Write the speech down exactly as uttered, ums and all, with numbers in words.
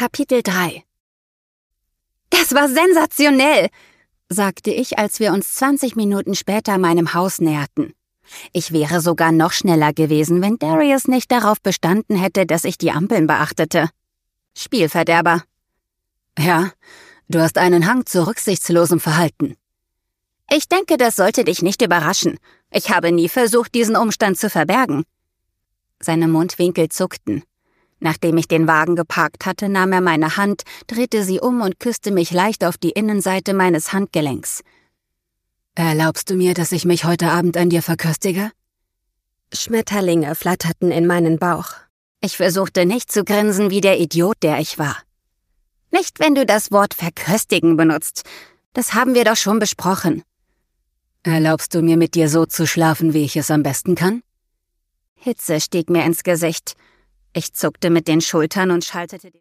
Kapitel drei. »Das war sensationell«, sagte ich, als wir uns zwanzig Minuten später meinem Haus näherten. Ich wäre sogar noch schneller gewesen, wenn Darius nicht darauf bestanden hätte, dass ich die Ampeln beachtete. Spielverderber. »Ja, du hast einen Hang zu rücksichtslosem Verhalten.« »Ich denke, das sollte dich nicht überraschen. Ich habe nie versucht, diesen Umstand zu verbergen.« Seine Mundwinkel zuckten. Nachdem ich den Wagen geparkt hatte, nahm er meine Hand, drehte sie um und küsste mich leicht auf die Innenseite meines Handgelenks. »Erlaubst du mir, dass ich mich heute Abend an dir verköstige?« Schmetterlinge flatterten in meinen Bauch. Ich versuchte nicht zu grinsen wie der Idiot, der ich war. »Nicht, wenn du das Wort verköstigen benutzt. Das haben wir doch schon besprochen.« »Erlaubst du mir, mit dir so zu schlafen, wie ich es am besten kann?« Hitze stieg mir ins Gesicht. Ich zuckte mit den Schultern und schaltete den